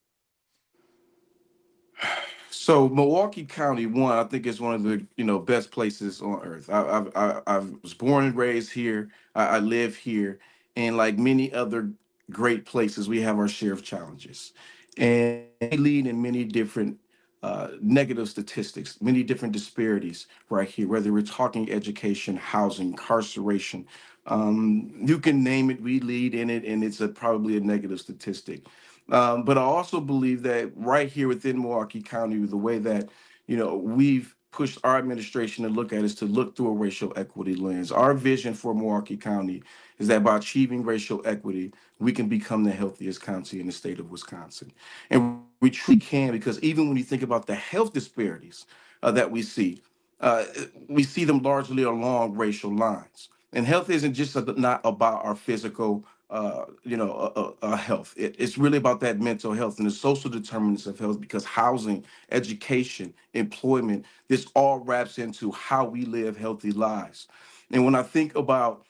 So Milwaukee County, one, I think is one of the best places on earth. I was born and raised here. I live here, and like many other great places, we have our share of challenges, and we lead in many different negative statistics, many different disparities right here. Whether we're talking education, housing, incarceration, you can name it. We lead in it, and it's probably a negative statistic. But I also believe that right here within Milwaukee County, the way that, we've pushed our administration to look at is to look through a racial equity lens. Our vision for Milwaukee County is that by achieving racial equity, we can become the healthiest county in the state of Wisconsin. And we truly can, because even when you think about the health disparities that we see them largely along racial lines. And health isn't just not about our physical health. It's really about that mental health and the social determinants of health, because housing, education, employment, this all wraps into how we live healthy lives. And when I think about,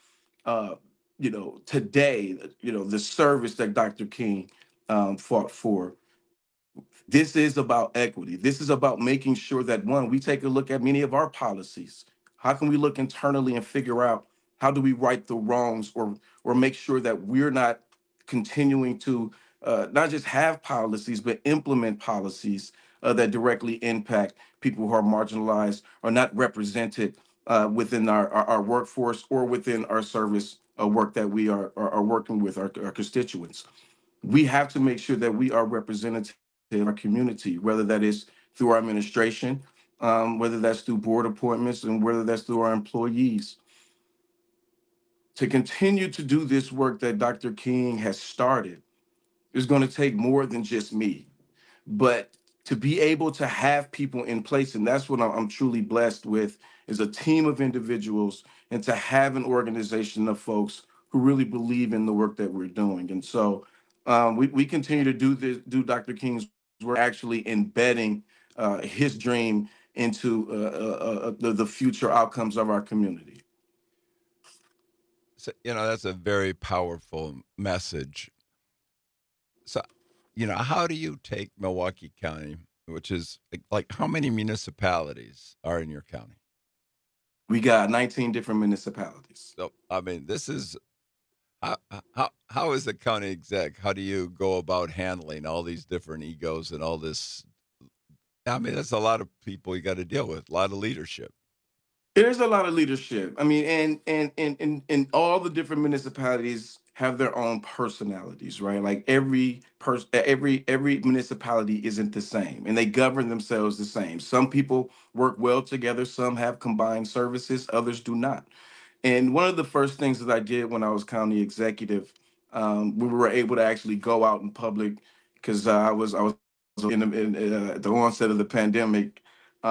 today, the service that Dr. King fought for, this is about equity. This is about making sure that, one, we take a look at many of our policies How can we look internally and figure out how do we right the wrongs, or make sure that we're not continuing to not just have policies, but implement policies that directly impact people who are marginalized or not represented within our workforce or within our service work that we are working with our constituents. We have to make sure that we are representative in our community, whether that is through our administration, whether that's through board appointments, and whether that's through our employees. To continue to do this work that Dr. King has started is going to take more than just me, but to be able to have people in place, and that's what I'm truly blessed with, is a team of individuals, and to have an organization of folks who really believe in the work that we're doing. And so we continue to do Dr. King's work, actually embedding his dream into the future outcomes of our community. So, that's a very powerful message. So, how do you take Milwaukee County, which is like how many municipalities are in your county? We got 19 different municipalities. So, I mean, this is how is the county exec? How do you go about handling all these different egos and all this? I mean, that's a lot of people you got to deal with, a lot of leadership. There's a lot of leadership. I mean, and all the different municipalities have their own personalities, right? Like every municipality isn't the same, and they govern themselves the same. Some people work well together, some have combined services, others do not. And one of the first things that I did when I was county executive, we were able to actually go out in public, because I was at the onset of the pandemic.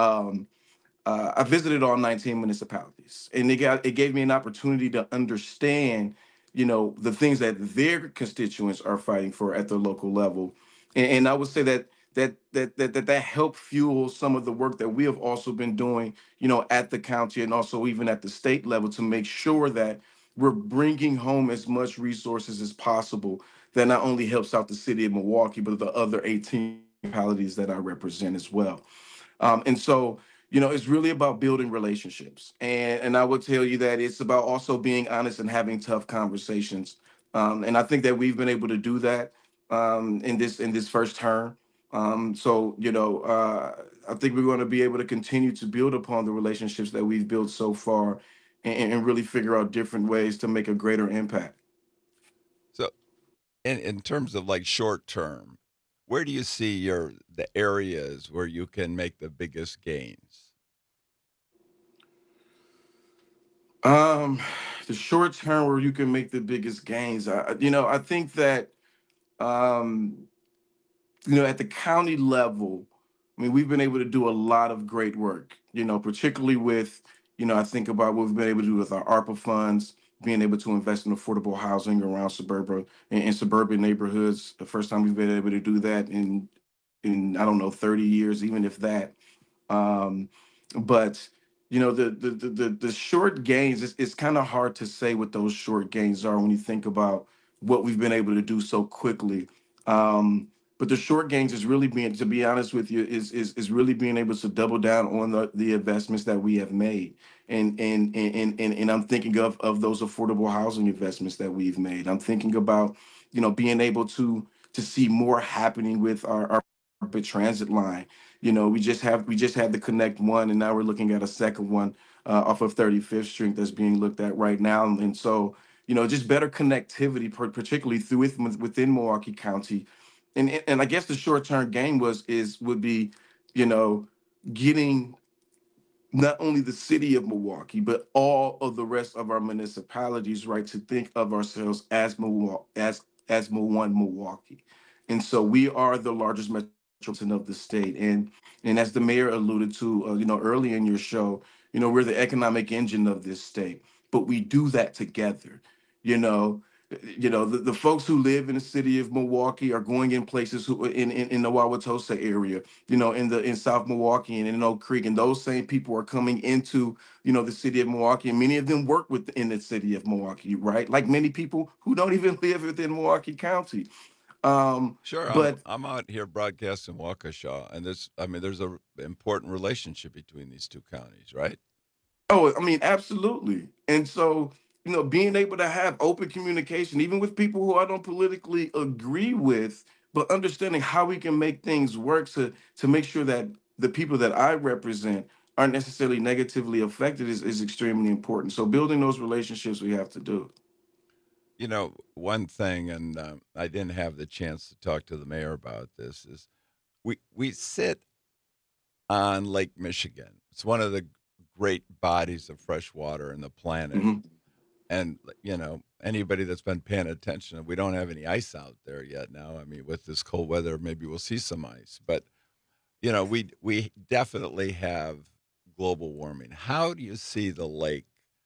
I visited all 19 municipalities, and it gave me an opportunity to understand, the things that their constituents are fighting for at the local level. And I would say that helped fuel some of the work that we have also been doing, at the county and also even at the state level, to make sure that we're bringing home as much resources as possible that not only helps out the city of Milwaukee, but the other 18 municipalities that I represent as well. And so, it's really about building relationships. And I would tell you that it's about also being honest and having tough conversations. And I think that we've been able to do that in this first term. So, I think we're going to be able to continue to build upon the relationships that we've built so far, and really figure out different ways to make a greater impact. So in terms of like short term, where do you see the areas where you can make the biggest gains? The short term where you can make the biggest gains, I think that, at the county level, I mean, we've been able to do a lot of great work, particularly with, I think about what we've been able to do with our ARPA funds, being able to invest in affordable housing around suburban neighborhoods. The first time we've been able to do that in I don't know, 30 years, even if that. But the short gains, it's kind of hard to say what those short gains are when you think about what we've been able to do so quickly. But the short gains is really to be honest with you, is really being able to double down on the investments that we have made. And I'm thinking of those affordable housing investments that we've made. I'm thinking about, being able to see more happening with our transit line. We just had the Connect One, and now we're looking at a second one off of 35th Street that's being looked at right now. And so, just better connectivity, particularly within Milwaukee County. And I guess the short-term gain would be, getting not only the city of Milwaukee, but all of the rest of our municipalities, right, to think of ourselves as one Milwaukee. And so we are the largest metropolitan of the state. And as the mayor alluded to, early in your show, we're the economic engine of this state, but we do that together. The folks who live in the city of Milwaukee are going in places in the Wauwatosa area, in South Milwaukee and in Oak Creek, and those same people are coming into, the city of Milwaukee, and many of them work within the city of Milwaukee, right? Like many people who don't even live within Milwaukee County. Sure, but I'm out here broadcasting Waukesha, and there's an important relationship between these two counties, right? Oh, I mean, absolutely. And so, being able to have open communication, even with people who I don't politically agree with, but understanding how we can make things work to make sure that the people that I represent aren't necessarily negatively affected is extremely important. So building those relationships we have to do. One thing, and I didn't have the chance to talk to the mayor about this, is we sit on Lake Michigan. It's one of the great bodies of fresh water in the planet. Mhm. And, anybody that's been paying attention, we don't have any ice out there yet now. I mean, with this cold weather, maybe we'll see some ice. But, we definitely have global warming. How do you see the lake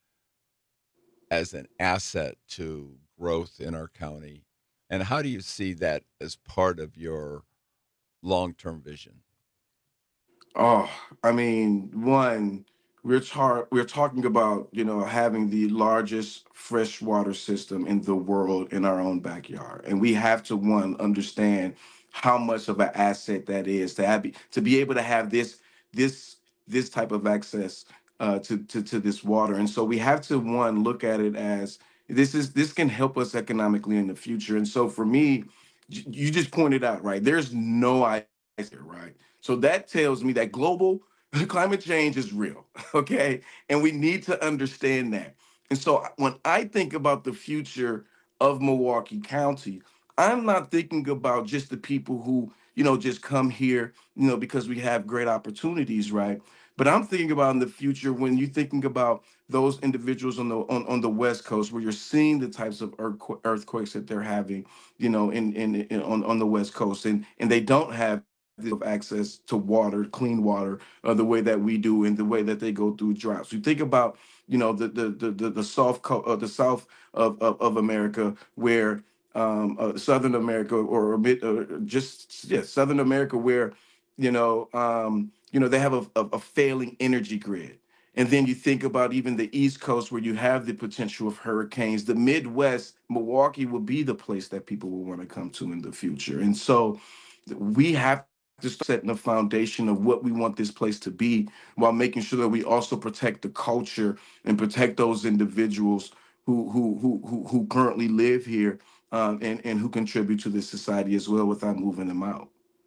as an asset to growth in our county? And how do you see that as part of your long-term vision? Oh, I mean, one, we're talking about, having the largest freshwater system in the world in our own backyard. And we have to, one, understand how much of an asset that is to be able to have this type of access to this water. And so we have to, one, look at it as this can help us economically in the future. And so for me, you just pointed out, right? There's no ice there, right? So that tells me that global climate change is real, okay? And we need to understand that. And so when I think about the future of Milwaukee County, I'm not thinking about just the people who, just come here, because we have great opportunities, right? But I'm thinking about in the future when you're thinking about those individuals on the West Coast where you're seeing the types of earthquakes that they're having, on the West Coast, and they don't have access to water, clean water, the way that we do, and the way that they go through droughts. You think about, the South of America, where Southern America Southern America, where they have a failing energy grid. And then you think about even the East Coast, where you have the potential of hurricanes. The Midwest, Milwaukee will be the place that people will want to come to in the future. And so we have to set the foundation of what we want this place to be, while making sure that we also protect the culture and protect those individuals who currently live here, and who contribute to this society as well, without moving them out.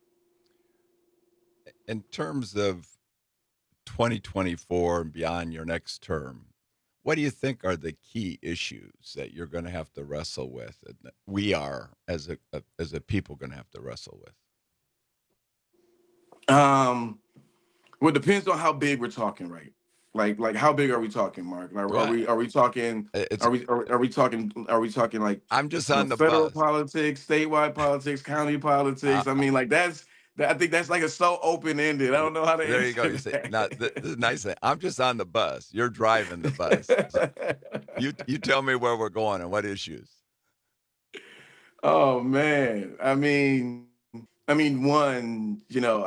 In terms of 2024 and beyond your next term, what do you think are the key issues that you're going to have to wrestle with, and that we are as a people going to have to wrestle with? Well, it depends on how big we're talking, right? Like how big are we talking, Mark? Like, are we talking? Are we talking like? I'm just on the federal bus. Politics, statewide politics, county politics. I mean, like I think that's like so open ended. I don't know how to. There you go. You say, now, the nice thing. I'm just on the bus. You're driving the bus. You tell me where we're going and what issues. Oh man, I mean, one,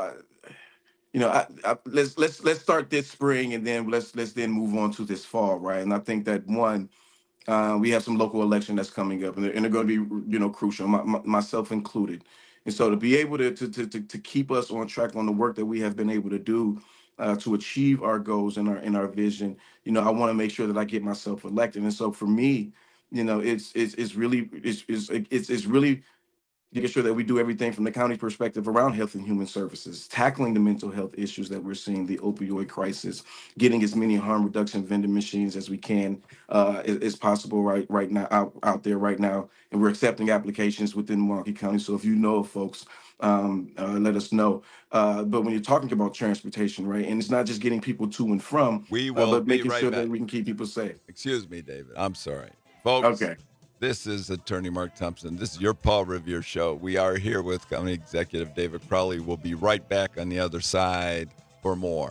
let's start this spring, and then let's then move on to this fall, right? And I think that one, we have some local election that's coming up, and they're going to be crucial, myself included. And so to be able to keep us on track on the work that we have been able to do to achieve our goals and our vision, I want to make sure that I get myself elected. And so for me, it's really making sure that we do everything from the county perspective around health and human services, tackling the mental health issues that we're seeing, the opioid crisis, getting as many harm reduction vending machines as we can as possible right now out there right now. And we're accepting applications within Milwaukee County. So if you know of folks, let us know. But when you're talking about transportation, right, and it's not just getting people to and from, but making sure that we can keep people safe. Excuse me, David. I'm sorry. Folks. Okay. This is Attorney Mark Thompson. This is your Paul Revere Show. We are here with County Executive David Crowley. We'll be right back on the other side for more.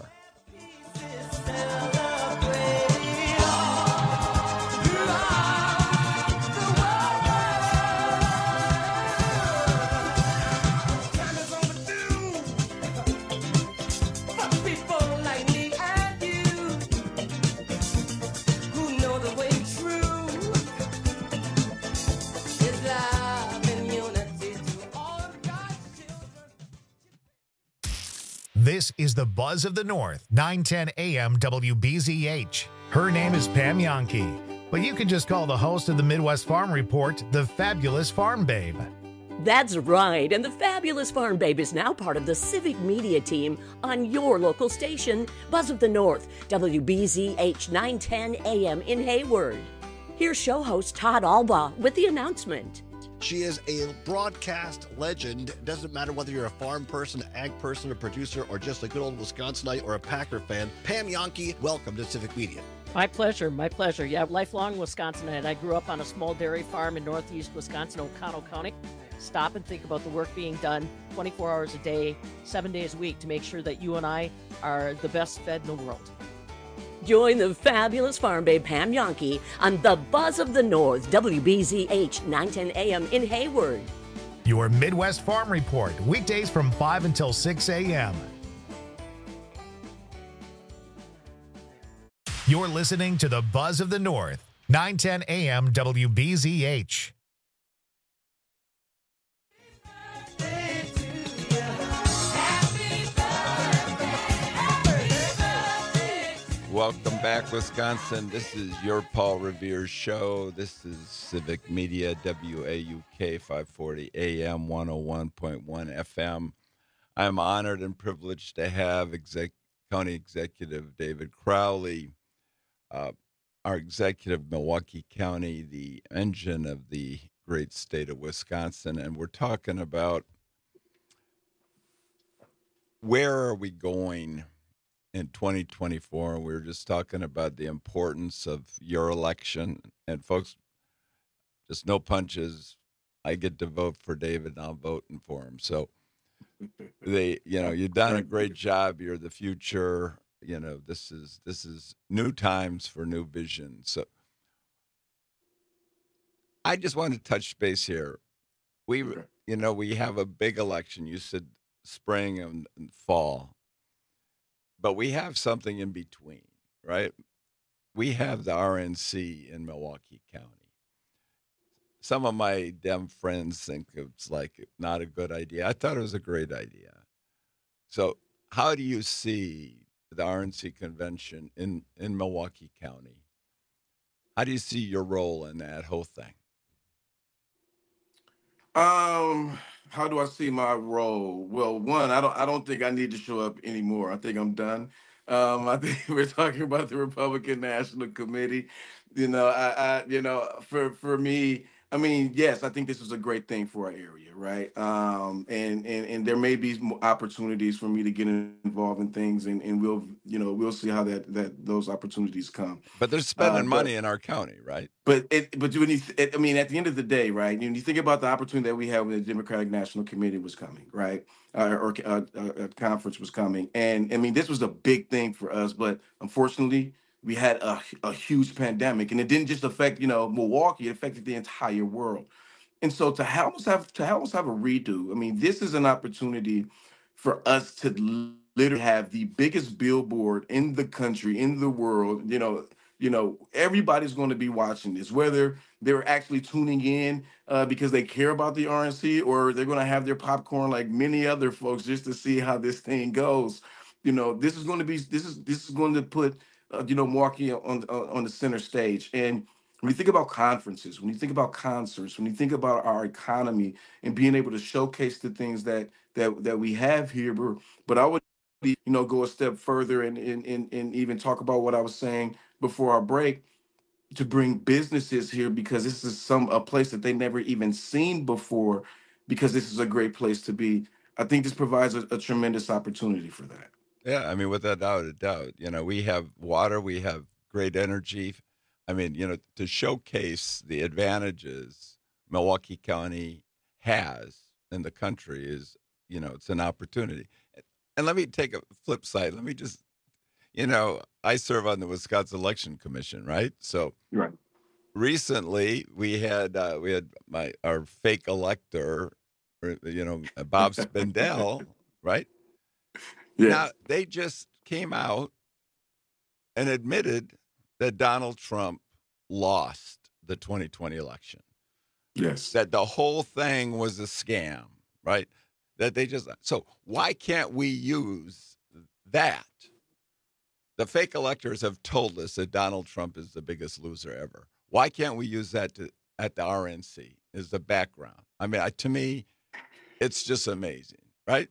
This This is the Buzz of the North, 910 AM WBZH. Her name is Pam Yankee, but you can just call the host of the Midwest Farm Report the Fabulous Farm Babe. That's right, and the Fabulous Farm Babe is now part of the Civic Media team on your local station, Buzz of the North, WBZH 910 AM in Hayward. Here's show host Todd Alba with the announcement. She is a broadcast legend. It doesn't matter whether you're a farm person, ag person, a producer, or just a good old Wisconsinite or a Packer fan. Pam Yankee, welcome to Civic Media. My pleasure, my pleasure. Yeah, lifelong Wisconsinite. I grew up on a small dairy farm in northeast Wisconsin, Oconto County. Stop and think about the work being done 24 hours a day, 7 days a week to make sure that you and I are the best fed in the world. Join the Fabulous Farm Babe Pam Yankee on the Buzz of the North, WBZH 910 AM in Hayward. Your Midwest Farm Report, weekdays from 5 until 6 a.m. You're listening to the Buzz of the North, 910 AM WBZH. Welcome back, Wisconsin. This is your Paul Revere show. This is Civic Media, WAUK 540 AM, 101.1 FM. I'm honored and privileged to have County Executive David Crowley, our executive, Milwaukee County, the engine of the great state of Wisconsin. And we're talking about where are we going in 2024. We were just talking about the importance of your election. And folks, just no punches. I get to vote for David and I'm voting for him. So you've done a great job. You're the future. This is new times for new vision. So I just want to touch base here. We have a big election. You said spring and fall. But we have something in between, right? We have the RNC in Milwaukee County. Some of my Dem friends think it's like not a good idea. I thought it was a great idea. So how do you see the RNC convention in Milwaukee County? How do you see your role in that whole thing? How do I see my role? Well, one, I don't think I need to show up anymore. I think I'm done. I think we're talking about the Republican National Committee. For me, I mean, yes, I think this is a great thing for our area, right? And there may be opportunities for me to get involved in things, and we'll see how that those opportunities come. But they're spending money in our county, right? But at the end of the day, right? When you think about the opportunity that we had when the Democratic National Committee was coming, right, or a conference was coming, and I mean, this was a big thing for us, but unfortunately, we had a huge pandemic, and it didn't just affect Milwaukee; it affected the entire world. And so to almost have a redo. I mean, this is an opportunity for us to literally have the biggest billboard in the country, in the world. Everybody's going to be watching this, whether they're actually tuning in because they care about the RNC, or they're going to have their popcorn like many other folks just to see how this thing goes. This is going to put Milwaukee on the center stage. And when you think about conferences, when you think about concerts, when you think about our economy and being able to showcase the things that we have here, but I would go a step further and even talk about what I was saying before our break, to bring businesses here, because this is a place that they never even seen before, because this is a great place to be. I think this provides a tremendous opportunity for that. Yeah, I mean, without a doubt, we have water, we have great energy. I mean, to showcase the advantages Milwaukee County has in the country is, it's an opportunity. And let me take a flip side. Let me just, I serve on the Wisconsin Election Commission, right? So right. Recently we had our fake elector, Bob Spindell, right? Yes. Now, they just came out and admitted that Donald Trump lost the 2020 election. Yes. That the whole thing was a scam, right? So why can't we use that. The fake electors have told us that Donald Trump is the biggest loser ever. Why can't we use that at the RNC as the background? I mean, to me, it's just amazing, right?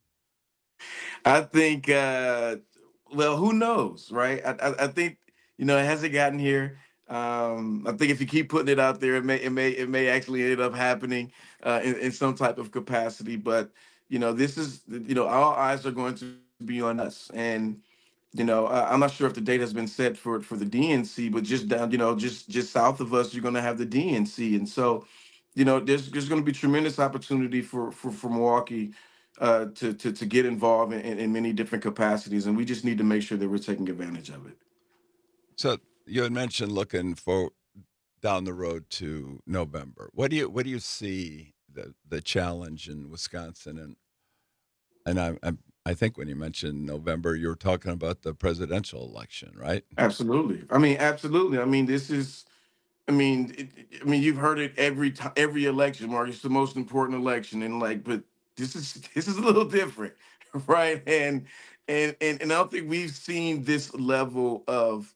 I think, well, who knows, right? I think, it hasn't gotten here. I think if you keep putting it out there, it may actually end up happening in some type of capacity. But this is, all eyes are going to be on us. And I'm not sure if the date has been set for the DNC, but just down, just south of us, you're going to have the DNC, and so, there's going to be tremendous opportunity for Milwaukee to get involved in many different capacities, and we just need to make sure that we're taking advantage of it. So you had mentioned looking for down the road to November. What do you see the challenge in Wisconsin, and I think when you mentioned November, you were talking about the presidential election, right? Absolutely. Absolutely. This is, you've heard it every election, Mark. It's the most important election, and but this is a little different, right? And I don't think we've seen this level of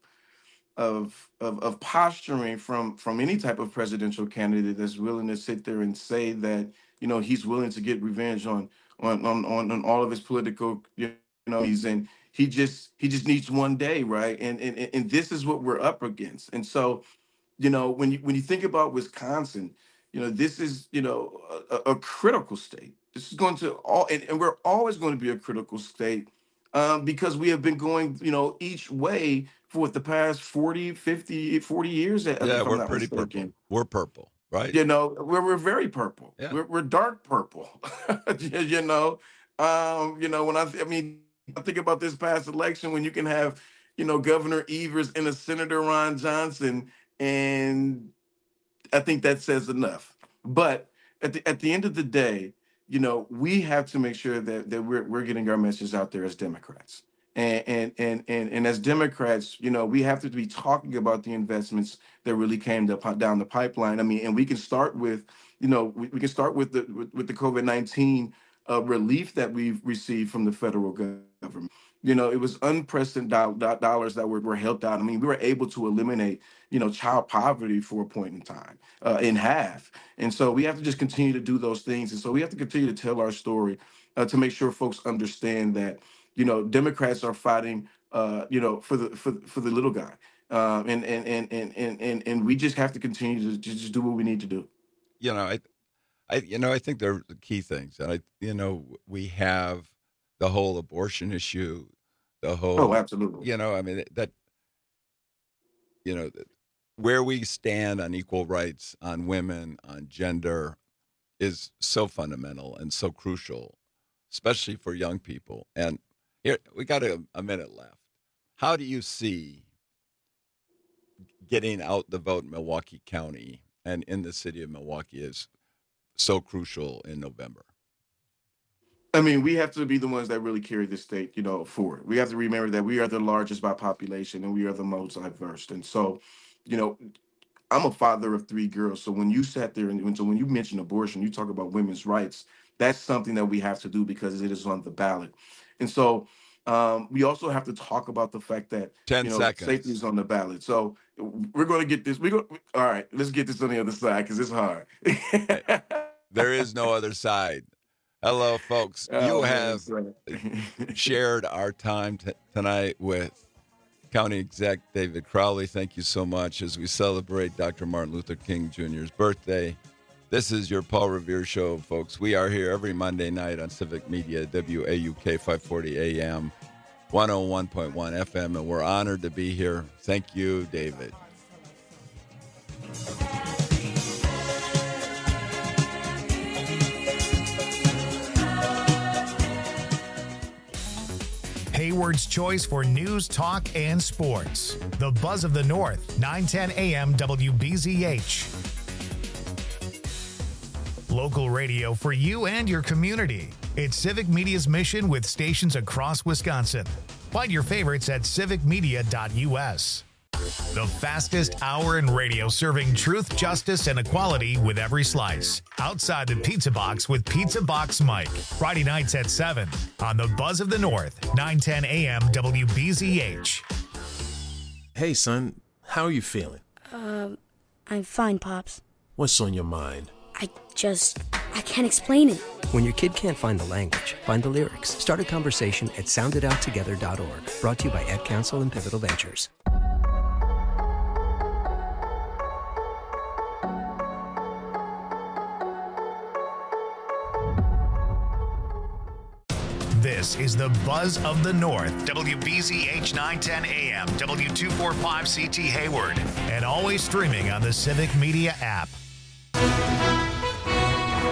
posturing from any type of presidential candidate that's willing to sit there and say that he's willing to get revenge on all of his political and he just needs one day, right? And this is what we're up against. And so when you think about Wisconsin, this is a critical state. This is going to and we're always going to be a critical state because we have been going each way for the past 40 years. Yeah, we're pretty purple. We're purple. Right. We're very purple. Yeah. We're dark purple. When I think about this past election, when you can have, Governor Evers and a Senator Ron Johnson, and I think that says enough. But at the end of the day, we have to make sure that we're getting our message out there as Democrats. And as Democrats, we have to be talking about the investments that really came down the pipeline. And we can start with, we can start with the COVID-19 relief that we've received from the federal government. It was unprecedented dollars that were helped out. We were able to eliminate, child poverty for a point in time in half. And so we have to just continue to do those things. And so we have to continue to tell our story to make sure folks understand that Democrats are fighting, for the little guy, and we just have to continue to just do what we need to do. I think they're the key things, and we have the whole abortion issue, the whole absolutely. Where we stand on equal rights, on women, on gender, is so fundamental and so crucial, especially for young people. And here, we got a minute left. How do you see getting out the vote in Milwaukee County and in the city of Milwaukee is so crucial in November? We have to be the ones that really carry the state, forward. We have to remember that we are the largest by population and we are the most diverse. And so, I'm a father of 3 girls. So when you sat there and when you mention abortion, you talk about women's rights, that's something that we have to do because it is on the ballot. And so we also have to talk about the fact that 10 seconds. Safety is on the ballot. So we're going to get this. All right, let's get this on the other side because it's hard. There is no other side. Hello, folks. You have shared our time tonight with County Exec David Crowley. Thank you so much as we celebrate Dr. Martin Luther King Jr.'s birthday. This is your Paul Revere Show, folks. We are here every Monday night on Civic Media, WAUK 540 AM, 101.1 FM, and we're honored to be here. Thank you, David. Hayward's choice for news, talk, and sports. The Buzz of the North, 910 AM WBZH. Local radio for you and your community. It's Civic Media's mission with stations across Wisconsin. Find your favorites at civicmedia.us. The fastest hour in radio, serving truth, justice, and equality with every slice. Outside the Pizza Box with Pizza Box Mike. Friday nights at 7 on the Buzz of the North, 910 AM WBZH. Hey, son, how are you feeling? I'm fine, Pops. What's on your mind? I can't explain it. When your kid can't find the language, find the lyrics. Start a conversation at soundedouttogether.org. Brought to you by Ed Council and Pivotal Ventures. This is the Buzz of the North, WBZH 910 AM, W245CT Hayward, and always streaming on the Civic Media app.